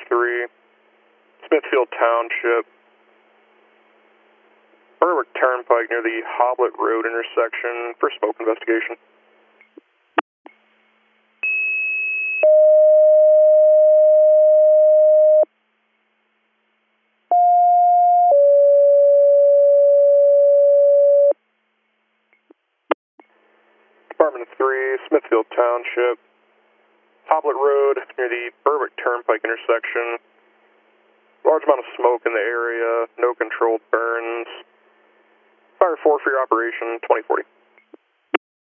3, Smithfield Township, Berwick Turnpike near the Hoblet Road intersection for smoke investigation. Department 3, Smithfield Township, Hoblet Road near the Berwick Turnpike intersection. Large amount of smoke in the area, no controlled burns. Fire 4 for your operation, 2040.